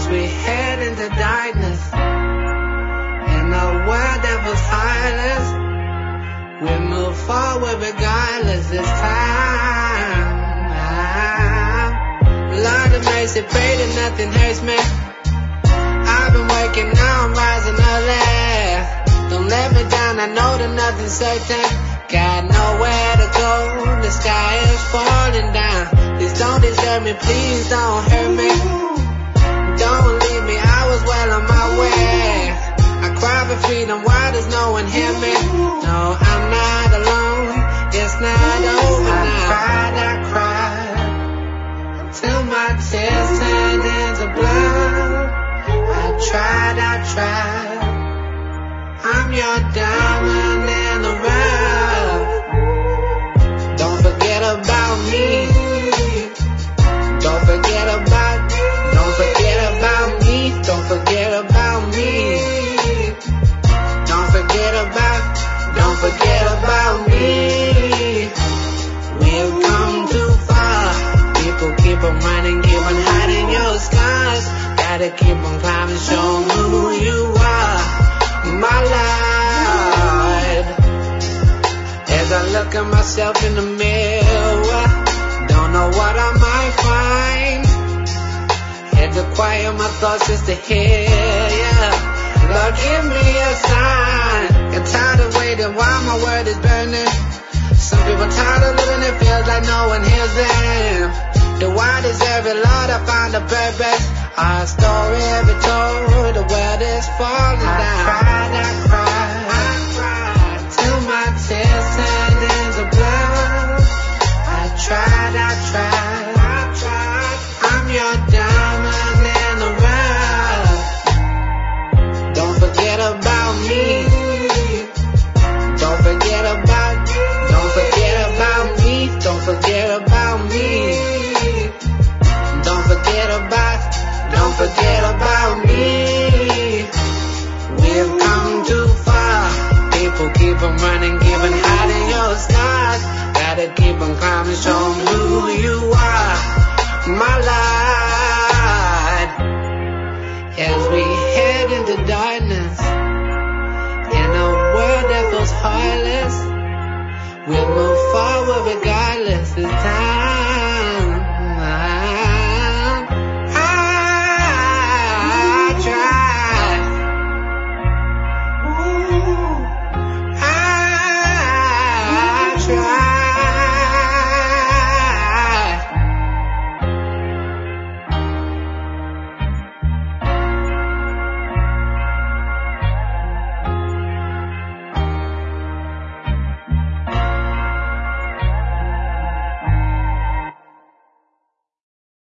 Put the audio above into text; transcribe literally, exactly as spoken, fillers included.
as we head into darkness. In a world that was heartless, we move forward regardless this time. Lord of mercy, pray that nothing hurts me. I've been working, now I'm rising early. Don't let me down, I know that nothing's certain. Got nowhere to go, the sky is falling down. Please don't desert me, please don't hurt me. Don't leave me, I was well on my way. I cry for freedom, why does no one hear me? No, I'm not alone, it's not over now. I cried, I cried, till my tears turned into blood. I tried, I tried, I'm your diamond in the rough. Don't forget about me. Don't forget about, don't forget about me. Don't forget about me. Don't forget about, don't forget about me. We've come too far. People keep on running, keep on hiding your scars. Gotta keep on climbing, show me who you are, my Lord. As I look at myself in the mirror, don't know what I might find. Had to quiet my thoughts just to hear ya. Lord, give me a sign. Get tired of waiting while my word is burning. Some people tired of living, it feels like no one hears them. Do I deserve it, Lord? I found a purpose. Our story every told, the world is falling down. I cried, I cried, I cried, till my tears turned into blood. I tried, I tried, I tried, I'm your diamond in the rough. Don't forget about me. Don't forget about, don't forget about me. Don't forget about me. Don't forget about, don't forget about me. We've come too far. People keep on running, keep on hiding your scars. Gotta keep on climbing, show me who you are, my Lord. As we head into darkness, in a world that feels heartless, we'll move forward regardless this time.